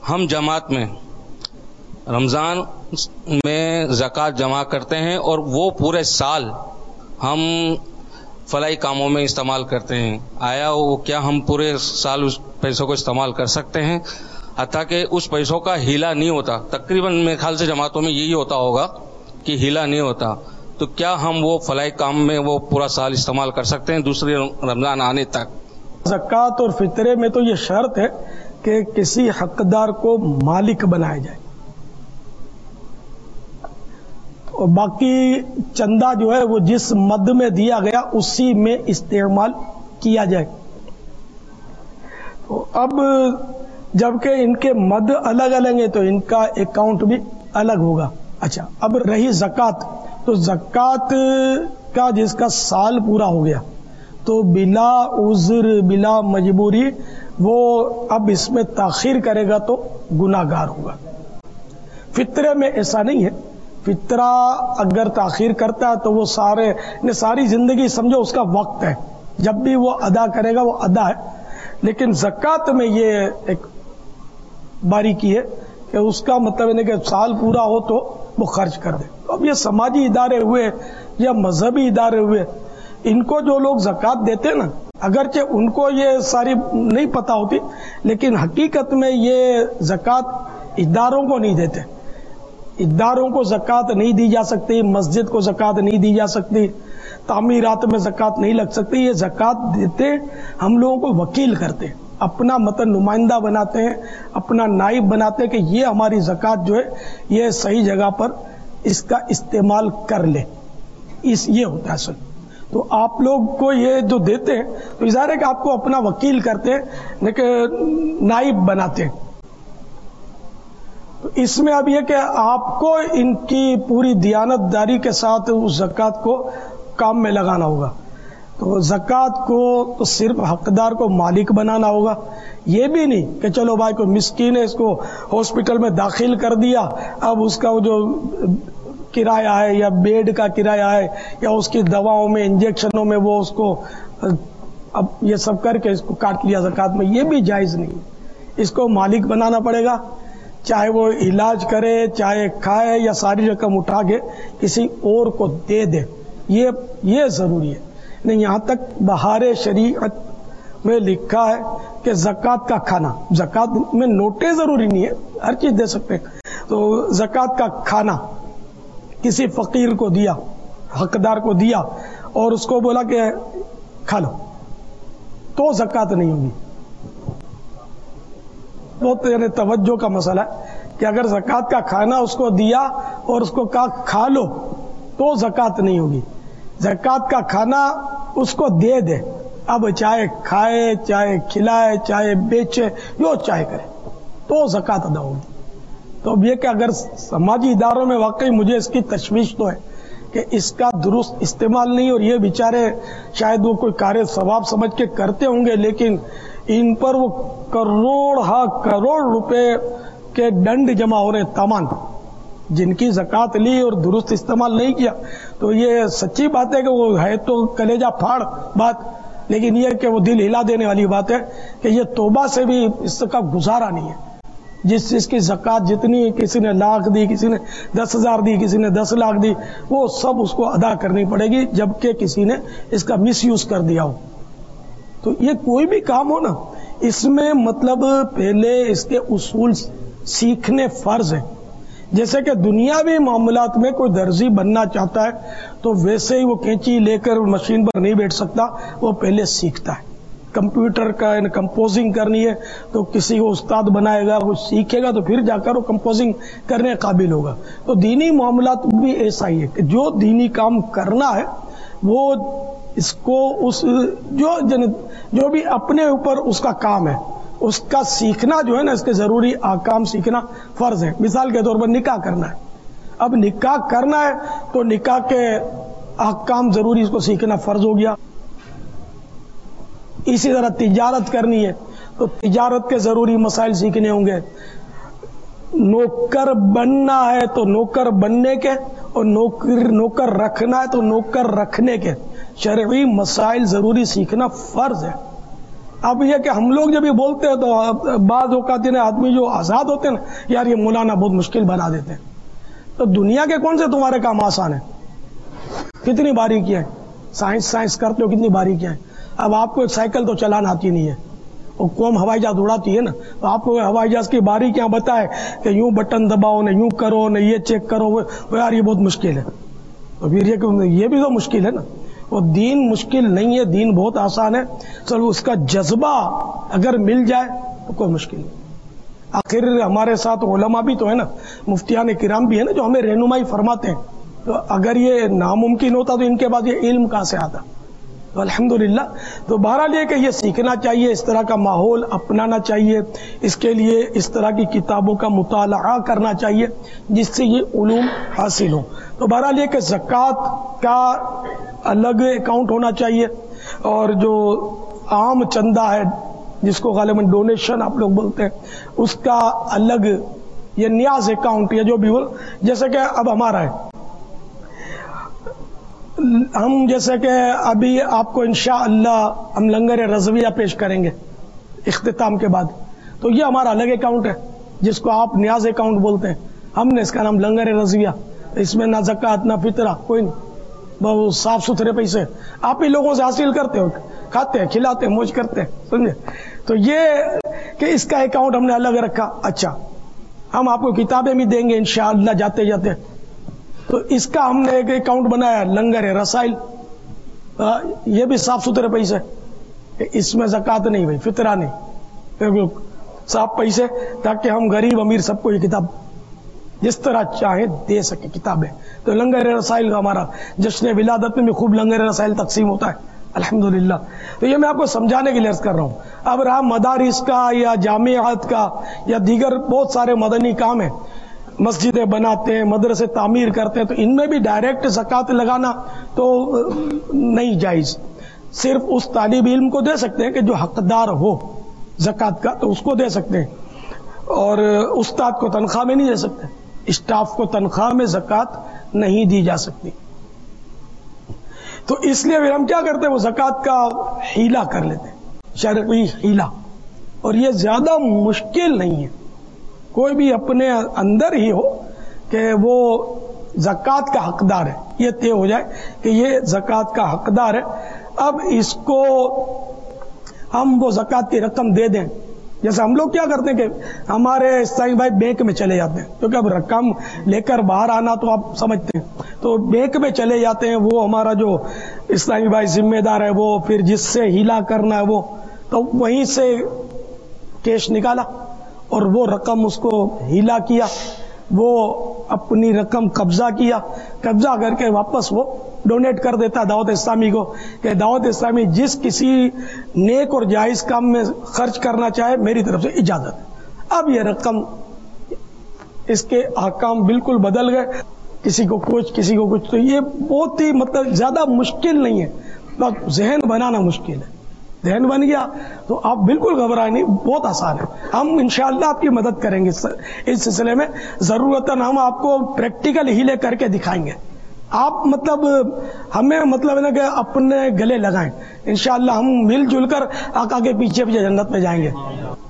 ہم جماعت میں رمضان میں زکوٰۃ جمع کرتے ہیں اور وہ پورے سال ہم فلاحی کاموں میں استعمال کرتے ہیں. آیا وہ کیا ہم پورے سال اس پیسوں کو استعمال کر سکتے ہیں؟ حتیٰ کہ اس پیسوں کا ہیلا نہیں ہوتا. تقریباً میرے خیال سے جماعتوں میں یہی ہوتا ہوگا کہ ہیلا نہیں ہوتا. تو کیا ہم وہ فلاحی کام میں وہ پورا سال استعمال کر سکتے ہیں دوسرے رمضان آنے تک؟ زکوٰۃ اور فطرے میں تو یہ شرط ہے کہ کسی حقدار کو مالک بنایا جائے، اور باقی چندہ جو ہے وہ جس مد میں دیا گیا اسی میں استعمال کیا جائے. تو اب جبکہ ان کے مد الگ الگ ہیں تو ان کا اکاؤنٹ بھی الگ ہوگا. اچھا، اب رہی زکوٰۃ، تو زکوٰۃ کا جس کا سال پورا ہو گیا تو بلا عذر بلا مجبوری وہ اب اس میں تاخیر کرے گا تو گناہ گار ہوگا. فطرے میں ایسا نہیں ہے. فطرہ اگر تاخیر کرتا ہے تو وہ ساری زندگی سمجھو اس کا وقت ہے، جب بھی وہ ادا کرے گا وہ ادا ہے. لیکن زکوٰۃ میں یہ ایک باریکی ہے کہ اس کا مطلب ہے کہ سال پورا ہو تو وہ خرچ کر دے. اب یہ سماجی ادارے ہوئے یا مذہبی ادارے ہوئے، ان کو جو لوگ زکوٰۃ دیتے نا، اگرچہ ان کو یہ ساری نہیں پتہ ہوتی، لیکن حقیقت میں یہ زکوٰۃ اداروں کو نہیں دیتے. اداروں کو زکوٰۃ نہیں دی جا سکتی، مسجد کو زکوٰۃ نہیں دی جا سکتی، تعمیرات میں زکوٰۃ نہیں لگ سکتی. یہ زکوٰۃ دیتے ہم لوگوں کو وکیل کرتے ہیں، اپنا نمائندہ بناتے ہیں، اپنا نائب بناتے ہیں کہ یہ ہماری زکوٰۃ جو ہے یہ صحیح جگہ پر اس کا استعمال کر لے. یہ ہوتا ہے اصل. تو آپ لوگ کو یہ جو دیتے ہیں تو ظاہر ہے کہ آپ کو اپنا وکیل کرتے ہیں لیکن نائب بناتے ہیں. تو اس میں اب یہ کہ آپ کو ان کی پوری دیانت داری کے ساتھ اس زکوٰۃ کو کام میں لگانا ہوگا. تو زکوٰۃ کو تو صرف حقدار کو مالک بنانا ہوگا. یہ بھی نہیں کہ چلو بھائی کوئی مسکین ہے اس کو ہاسپٹل میں داخل کر دیا، اب اس کا وہ جو کرایہ ہے یا بیڈ کا کرایہ ہے یا اس کی دواؤں میں انجیکشنوں میں وہ اس کو اب یہ سب کر کے اس کو کاٹ لیا زکوٰۃ میں. یہ بھی جائز نہیں. اس کو مالک بنانا پڑے گا، چاہے وہ علاج کرے، چاہے کھائے، یا ساری رقم اٹھا کے کسی اور کو دے دے. یہ ضروری ہے. نہیں، یہاں تک بہار شریعت میں لکھا ہے کہ زکوٰۃ کا کھانا، زکوٰۃ میں نوٹیں ضروری نہیں ہے، ہر چیز دے سکتے ہیں. تو زکوٰۃ کا کھانا کسی فقیر کو دیا، حقدار کو دیا، اور اس کو بولا کہ کھا لو، تو زکوٰۃ نہیں ہوگی. بہت یعنی توجہ کا مسئلہ ہے کہ اگر زکوٰۃ کا کھانا اس کو دیا اور اس کو کہا کھا لو تو زکوٰۃ نہیں ہوگی. زکوٰۃ کا کھانا اس کو دے دے، اب چاہے کھائے، چاہے کھلائے، چاہے بیچے، جو چاہے کرے، تو زکوٰۃ ادا ہوگی. تو اب یہ کہ اگر سماجی اداروں میں واقعی مجھے اس کی تشویش تو ہے کہ اس کا درست استعمال نہیں، اور یہ بیچارے شاید وہ کوئی کار ثواب سمجھ کے کرتے ہوں گے، لیکن ان پر وہ کروڑ روپے کے ڈنڈ جمع ہو رہے تمام، جن کی زکوٰۃ لی اور درست استعمال نہیں کیا. تو یہ سچی بات ہے کہ وہ ہے تو کلیجہ پھاڑ بات، لیکن یہ کہ وہ دل ہلا دینے والی بات ہے کہ یہ توبہ سے بھی اس کا گزارا نہیں ہے. جس کی زکوٰۃ جتنی، کسی نے لاکھ دی، کسی نے 10,000 دی، کسی نے 10 لاکھ دی، وہ سب اس کو ادا کرنی پڑے گی، جبکہ کسی نے اس کا مس یوز کر دیا ہو. تو یہ کوئی بھی کام ہو نا، اس میں مطلب پہلے اس کے اصول سیکھنے فرض ہیں. جیسے کہ دنیاوی معاملات میں کوئی درزی بننا چاہتا ہے تو ویسے ہی وہ کینچی لے کر مشین پر نہیں بیٹھ سکتا، وہ پہلے سیکھتا ہے. کمپیوٹر کا کمپوزنگ کرنی ہے تو کسی کو استاد بنائے گا، وہ سیکھے گا تو پھر جا کر وہ کمپوزنگ کرنے قابل ہوگا. تو دینی معاملات بھی ایسا ہی ہے کہ جو دینی کام کرنا ہے وہ اس کو جو بھی اپنے اوپر اس کا کام ہے اس کا سیکھنا جو ہے نا، اس کے ضروری احکام سیکھنا فرض ہے. مثال کے طور پر نکاح کرنا ہے، اب نکاح کرنا ہے تو نکاح کے احکام ضروری اس کو سیکھنا فرض ہو گیا. اسی طرح تجارت کرنی ہے تو تجارت کے ضروری مسائل سیکھنے ہوں گے. نوکر بننا ہے تو نوکر بننے کے، اور نوکر رکھنا ہے تو نوکر رکھنے کے شرعی مسائل ضروری سیکھنا فرض ہے. اب یہ کہ ہم لوگ جب یہ بولتے ہیں تو بعض اوقات آدمی جو آزاد ہوتے ہیں نا، یار یہ مولانا بہت مشکل بنا دیتے ہیں. تو دنیا کے کون سے تمہارے کام آسان ہیں؟ کتنی باریکیاں ہیں. سائنس کرتے ہو، کتنی باریکیاں ہیں. اب آپ کو ایک سائیکل تو چلانا آتی نہیں ہے، اور قوم ہوائی جہاز اڑاتی ہے نا، تو آپ کو ہوائی جہاز کی باریکیاں بتائے کہ یوں بٹن دباؤ نہ یوں کرو نہ یہ چیک کرو، وہ یار یہ بہت مشکل ہے. تو پھر یہ بھی تو مشکل ہے نا. وہ دین مشکل نہیں ہے، دین بہت آسان ہے. چلو اس کا جذبہ اگر مل جائے تو کوئی مشکل نہیں. آخر ہمارے ساتھ علماء بھی تو ہے نا، مفتیان کرام بھی ہے نا، جو ہمیں رہنمائی فرماتے ہیں. تو اگر یہ ناممکن ہوتا تو ان کے بعد یہ علم کہاں سے آتا؟ تو الحمدللہ. تو بہرحال یہ کہ یہ سیکھنا چاہیے، اس طرح کا ماحول اپنانا چاہیے، اس کے لیے اس طرح کی کتابوں کا مطالعہ کرنا چاہیے جس سے یہ علوم حاصل ہوں. تو بہرحال یہ کہ زکوٰۃ کا الگ اکاؤنٹ ہونا چاہیے، اور جو عام چندہ ہے جس کو غالباً ڈونیشن آپ لوگ بولتے ہیں، اس کا الگ یہ نیاز اکاؤنٹ یا جو بھی ہو. جیسے کہ اب ہمارا ہے، ہم جیسے کہ ابھی آپ کو انشاءاللہ ہم لنگر رضویہ پیش کریں گے اختتام کے بعد، تو یہ ہمارا الگ اکاؤنٹ ہے جس کو آپ نیاز اکاؤنٹ بولتے ہیں. ہم نے اس کا نام لنگر رضویہ. اس میں نہ زکوٰۃ نہ فطرہ کوئی نہیں، بہت صاف ستھرے پیسے آپ ہی لوگوں سے حاصل کرتے ہو، کھاتے ہیں کھلاتے ہیں موج کرتے ہیں، سمجھے. تو یہ کہ اس کا اکاؤنٹ ہم نے الگ رکھا. اچھا، ہم آپ کو کتابیں بھی دیں گے انشاءاللہ جاتے جاتے. تو اس کا ہم نے ایک اکاؤنٹ بنایا لنگر رسائل. یہ بھی صاف ستھرے پیسے، اس میں زکوٰۃ نہیں ہوئی، فطرہ نہیں، صاف پیسے، تاکہ ہم غریب امیر سب کو یہ کتاب جس طرح چاہے دے سکے کتابیں. تو لنگر رسائل کا ہمارا جشن ولادت میں بھی خوب لنگر رسائل تقسیم ہوتا ہے الحمدللہ. تو یہ میں آپ کو سمجھانے کے لیے عرض کر رہا ہوں. اب رہا مدارس کا یا جامعات کا یا دیگر بہت سارے مدنی کام ہیں، مسجدیں بناتے ہیں، مدرسے تعمیر کرتے ہیں، تو ان میں بھی ڈائریکٹ زکوٰۃ لگانا تو نہیں جائز. صرف اس طالب علم کو دے سکتے ہیں کہ جو حقدار ہو زکوٰۃ کا، تو اس کو دے سکتے ہیں، اور استاد کو تنخواہ میں نہیں دے سکتے، اسٹاف کو تنخواہ میں زکوٰۃ نہیں دی جا سکتی. تو اس لیے پھر ہم کیا کرتے ہیں، وہ زکوٰۃ کا حیلہ کر لیتے ہیں، شرعی حیلہ. اور یہ زیادہ مشکل نہیں ہے، کوئی بھی اپنے اندر ہی ہو کہ وہ زکوٰۃ کا حقدار ہے، یہ طے ہو جائے کہ یہ زکوٰۃ کا حقدار ہے. اب اس کو ہم وہ زکوٰۃ کی رقم دے دیں. جیسے ہم لوگ کیا کرتے ہیں کہ ہمارے اسلامی بھائی بینک میں چلے جاتے ہیں، کیونکہ اب رقم لے کر باہر آنا تو آپ سمجھتے ہیں، تو بینک میں چلے جاتے ہیں. وہ ہمارا جو اسلامی بھائی ذمہ دار ہے، وہ پھر جس سے ہیلا کرنا ہے وہ، تو وہیں سے کیش نکالا اور وہ رقم اس کو ہیلا کیا، وہ اپنی رقم قبضہ کیا، قبضہ کر کے واپس وہ ڈونیٹ کر دیتا دعوت اسلامی کو کہ دعوت اسلامی جس کسی نیک اور جائز کام میں خرچ کرنا چاہے میری طرف سے اجازت ہے. اب یہ رقم، اس کے احکام بالکل بدل گئے، کسی کو کچھ کسی کو کچھ. تو یہ بہت ہی زیادہ مشکل نہیں ہے، بس ذہن بنانا مشکل ہے. ذہن بن گیا تو آپ بالکل گھبرائیں نہیں، بہت آسان ہے. ہم انشاءاللہ آپ کی مدد کریں گے اس سلسلے میں. ضرورتاً ہم آپ کو پریکٹیکل ہیلے کر کے دکھائیں گے. آپ ہمیں ہے نا کہ اپنے گلے لگائیں، انشاءاللہ ہم مل جل کر آقا کے پیچھے پیچھے جنت میں جائیں گے.